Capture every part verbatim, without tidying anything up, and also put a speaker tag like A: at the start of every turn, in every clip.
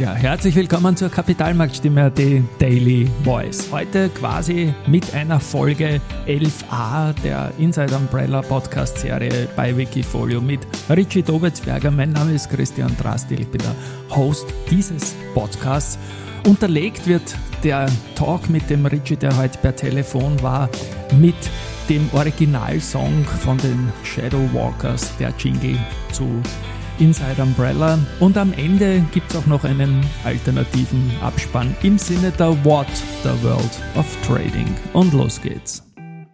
A: Ja, herzlich willkommen zur Kapitalmarktstimme A T Daily Voice. Heute quasi mit einer Folge elf a der Inside Umbrella Podcast Serie bei Wikifolio mit Richie Dobetzberger. Mein Name ist Christian Drastil, ich bin der Host dieses Podcasts. Unterlegt wird der Talk mit dem Richie, der heute per Telefon war, mit dem Originalsong von den Shadow Walkers, der Jingle zu Inside Umbrella, und am Ende gibt es auch noch einen alternativen Abspann im Sinne der What the World of Trading. Und los geht's.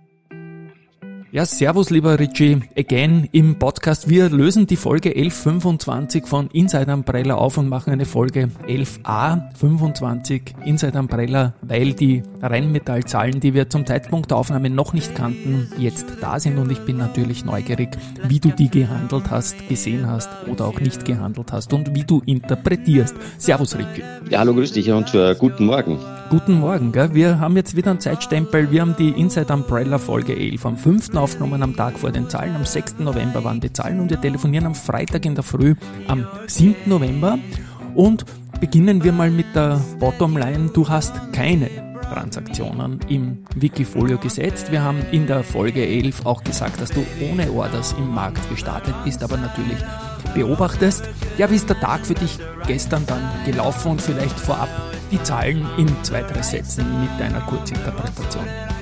A: Ja, servus lieber Richie, again im Podcast. Wir lösen die Folge elf fünfundzwanzig von Inside Umbrella auf und machen eine Folge elf a fünfundzwanzig Inside Umbrella, weil die Rheinmetall-Zahlen, die wir zum Zeitpunkt der Aufnahme noch nicht kannten, jetzt da sind, und ich bin natürlich neugierig, wie du die gehandelt hast, gesehen hast oder auch nicht gehandelt hast und wie du interpretierst. Servus Richie.
B: Ja, hallo, grüß dich und äh, guten Morgen.
A: Guten Morgen, gell? Wir haben jetzt wieder einen Zeitstempel. Wir haben die Inside Umbrella Folge elf am fünften aufgenommen, am Tag vor den Zahlen. Am sechsten November waren die Zahlen und wir telefonieren am Freitag in der Früh am siebten November. Und beginnen wir mal mit der Bottomline. Du hast keine Transaktionen im Wikifolio gesetzt. Wir haben in der Folge elf auch gesagt, dass du ohne Orders im Markt gestartet bist, aber natürlich beobachtest. Ja, wie ist der Tag für dich gestern dann gelaufen und vielleicht vorab die Zahlen in zwei, drei Sätzen mit deiner Kurzinterpretation?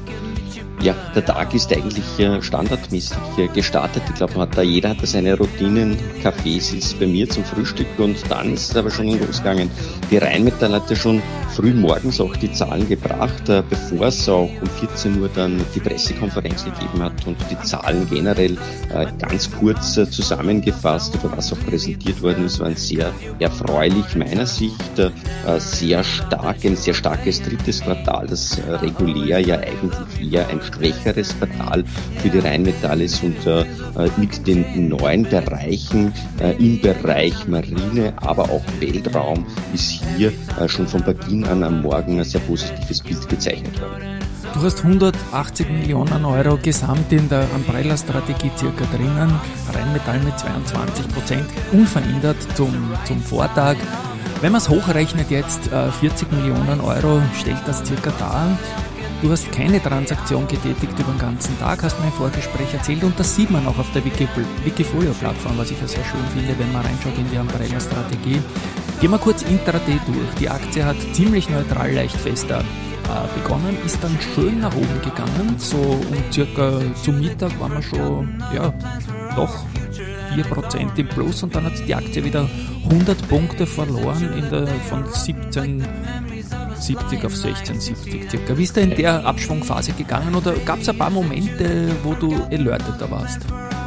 B: Ja, der Tag ist eigentlich äh, standardmäßig äh, gestartet. Ich glaube, man hat da, jeder hat da seine Routinen. Kaffees ist bei mir zum Frühstück und dann ist es aber schon losgegangen. Die Rheinmetall hat ja schon früh morgens auch die Zahlen gebracht, äh, bevor es auch um vierzehn Uhr dann die Pressekonferenz gegeben hat und die Zahlen generell äh, ganz kurz äh, zusammengefasst, oder was auch präsentiert worden ist, waren sehr erfreulich meiner Sicht. Äh, sehr stark, ein sehr starkes drittes Quartal, das äh, regulär ja eigentlich eher ein schwächeres Quartal für die Rheinmetall ist, und äh, mit den neuen Bereichen äh, im Bereich Marine, aber auch Weltraum ist hier äh, schon von Beginn an am Morgen ein sehr positives Bild gezeichnet worden.
A: Du hast hundertachtzig Millionen Euro gesamt in der Umbrella-Strategie circa drinnen, Rheinmetall mit zweiundzwanzig Prozent, unverändert zum, zum Vortag. Wenn man es hochrechnet jetzt, äh, vierzig Millionen Euro stellt das circa dar. Du hast keine Transaktion getätigt über den ganzen Tag, hast mir im Vorgespräch erzählt, und das sieht man auch auf der Wikifolio-Plattform, was ich ja sehr schön finde, wenn man reinschaut in die Umbrella-Strategie. Gehen wir kurz intraday durch. Die Aktie hat ziemlich neutral, leicht fester äh, begonnen, ist dann schön nach oben gegangen, so um circa zum Mittag waren wir schon, ja, doch vier Prozent im Plus, und dann hat die Aktie wieder hundert Punkte verloren in der, von siebzehn siebzig auf sechzehn siebzig circa. Wie ist da in der Abschwungphase gegangen, oder gab es ein paar Momente, wo du alerteter warst?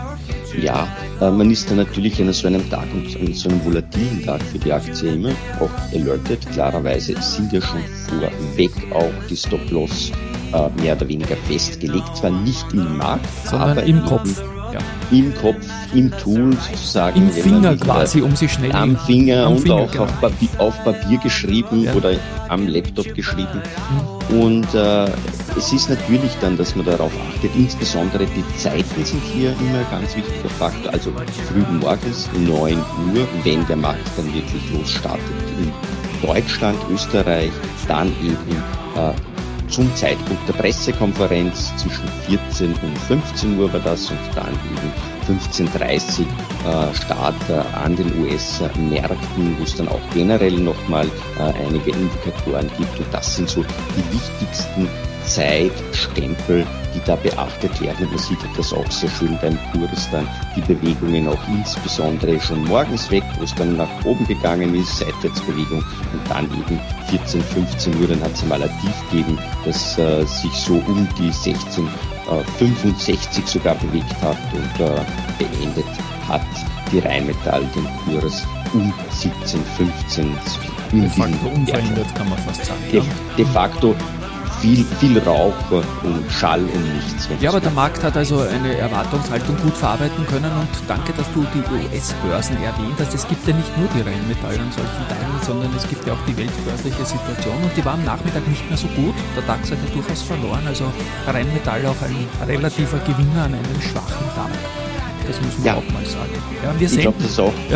B: Ja, äh, man ist dann natürlich an so einem Tag und an so einem volatilen Tag für die Aktie immer auch alertet. Klarerweise sind ja schon vorweg auch die Stop-Loss äh, mehr oder weniger festgelegt, zwar nicht im Markt,
A: sondern
B: aber
A: im Kopf.
B: Ja. Im Kopf, im Tool sozusagen.
A: Im Finger quasi, um sich schnell...
B: Am Finger
A: am
B: und
A: Finger,
B: auch
A: genau.
B: auf, Papier, auf Papier geschrieben, ja, oder am Laptop geschrieben. Mhm. Und äh, es ist natürlich dann, dass man darauf achtet, insbesondere die Zeiten sind hier immer ein ganz wichtiger Faktor. Also früh morgens, neun Uhr, wenn der Markt dann wirklich losstartet. In Deutschland, Österreich, dann eben äh, zum Zeitpunkt der Pressekonferenz zwischen vierzehn und fünfzehn Uhr war das, und dann eben fünfzehn Uhr dreißig äh, Start äh, an den U S-Märkten, wo es dann auch generell nochmal äh, einige Indikatoren gibt, und das sind so die wichtigsten Zeitstempel, die da beachtet werden. Und man sieht das auch sehr schön beim Kurs dann, die Bewegungen auch insbesondere schon morgens weg, wo es dann nach oben gegangen ist, Seitwärtsbewegung, und dann eben vierzehn, fünfzehn Uhr, dann hat es mal ein Tief gegeben, das äh, sich so um die sechzehn Uhr fünfundsechzig sogar bewegt hat, und äh, beendet hat die Rheinmetall den Kurs um siebzehn, fünfzehn.
A: De facto unverändert, kann man fast sagen.
B: De, de facto Viel, viel Rauch und Schall und nichts.
A: Ja, aber der Markt hat also eine Erwartungshaltung gut verarbeiten können, und danke, dass du die U S-Börsen erwähnt hast. Es gibt ja nicht nur die Rheinmetall an solchen Teilen, sondern es gibt ja auch die weltbörsliche Situation, und die war am Nachmittag nicht mehr so gut. Der DAX hat ja durchaus verloren, also Rheinmetall auch ein relativer Gewinner an einem schwachen Tag. Das muss man
B: ja.
A: auch mal sagen. Ja, wir
B: ich glaube, das auch.
A: Ja.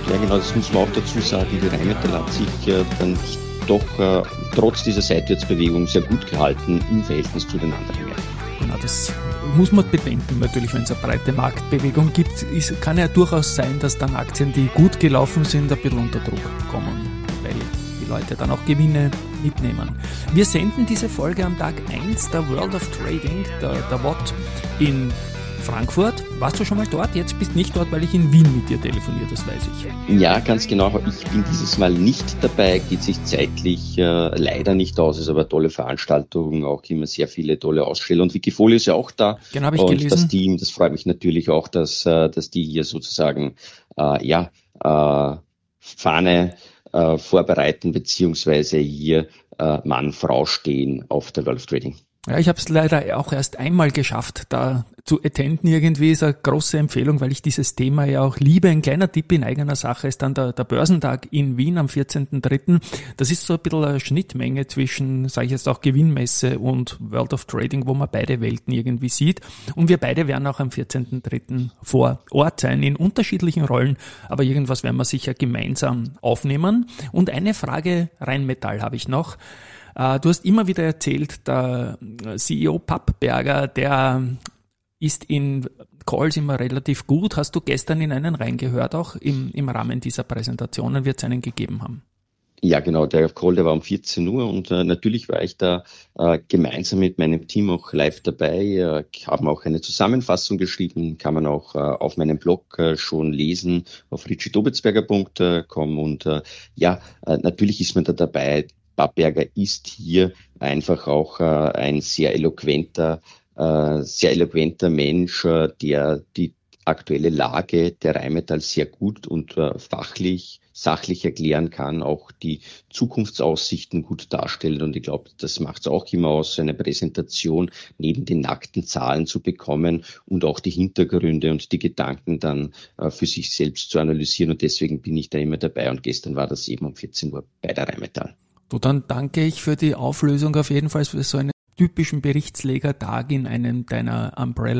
B: Ja genau, das muss man auch dazu sagen, die Rheinmetall hat sich äh, dann doch äh, trotz dieser Seitwärtsbewegung sehr gut gehalten im Verhältnis zu den anderen Märkten.
A: Genau, das muss man bedenken natürlich, wenn es eine breite Marktbewegung gibt. Es kann ja durchaus sein, dass dann Aktien, die gut gelaufen sind, ein bisschen unter Druck kommen, weil die Leute dann auch Gewinne mitnehmen. Wir senden diese Folge am Tag eins der World of Trading, der, der W O T in Frankfurt. Warst du schon mal dort? Jetzt bist du nicht dort, weil ich in Wien mit dir telefoniere, das weiß ich.
B: Ja, ganz genau. Ich bin dieses Mal nicht dabei, geht sich zeitlich äh, leider nicht aus. Es ist aber eine tolle Veranstaltung, auch immer sehr viele tolle Aussteller. Und Wikifolio ist ja auch da.
A: Genau, habe ich
B: und
A: gelesen.
B: Das Team, das freut mich natürlich auch, dass, äh, dass die hier sozusagen äh, ja äh, Fahne äh, vorbereiten, beziehungsweise hier äh, Mann, Frau stehen auf der World of Trading.
A: Ja, ich habe es leider auch erst einmal geschafft, da zu attenden irgendwie. Ist eine große Empfehlung, weil ich dieses Thema ja auch liebe. Ein kleiner Tipp in eigener Sache ist dann der, der Börsentag in Wien am vierzehnten dritten Das ist so ein bisschen eine Schnittmenge zwischen, sage ich jetzt auch, Gewinnmesse und World of Trading, wo man beide Welten irgendwie sieht. Und wir beide werden auch am vierzehnten dritten vor Ort sein, in unterschiedlichen Rollen, aber irgendwas werden wir sicher gemeinsam aufnehmen. Und eine Frage Rheinmetall habe ich noch. Du hast immer wieder erzählt, der C E O Pappberger, der ist in Calls immer relativ gut. Hast du gestern in einen reingehört, auch im, im Rahmen dieser Präsentationen, wird es einen gegeben haben?
B: Ja, genau, der Call, der war um vierzehn Uhr und äh, natürlich war ich da äh, gemeinsam mit meinem Team auch live dabei. Äh, haben auch eine Zusammenfassung geschrieben, kann man auch äh, auf meinem Blog äh, schon lesen, auf richie dobitzberger punkt com und äh, ja, äh, natürlich ist man da dabei. Pappberger ist hier einfach auch äh, ein sehr eloquenter, äh, sehr eloquenter Mensch, äh, der die aktuelle Lage der Rheinmetall sehr gut und äh, fachlich, sachlich erklären kann, auch die Zukunftsaussichten gut darstellt. Und ich glaube, das macht es auch immer aus, eine Präsentation neben den nackten Zahlen zu bekommen und auch die Hintergründe und die Gedanken dann äh, für sich selbst zu analysieren. Und deswegen bin ich da immer dabei. Und gestern war das eben um vierzehn Uhr bei der Rheinmetall.
A: Du, dann danke ich für die Auflösung auf jeden Fall für so einen typischen Berichtsleger-Tag in einem deiner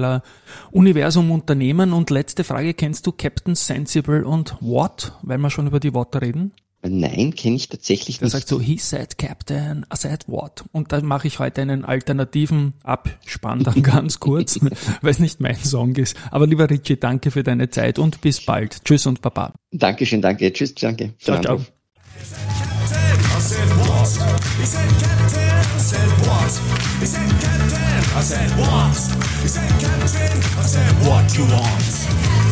A: Umbrella-Universum-Unternehmen. Und letzte Frage, kennst du Captain Sensible und Watt, weil wir schon über die Watt reden?
B: Nein, kenne ich tatsächlich
A: Der
B: nicht.
A: Der sagt so, he said Captain, I said what? Und da mache ich heute einen alternativen Abspann dann ganz kurz, weil es nicht mein Song ist. Aber lieber Richie, danke für deine Zeit und bis bald. Tschüss und Baba.
B: Dankeschön, danke. Tschüss, danke.
A: Ciao, ciao.
C: I said what? He said Captain. I said what? He said Captain. I said what? He said Captain. I said what you want?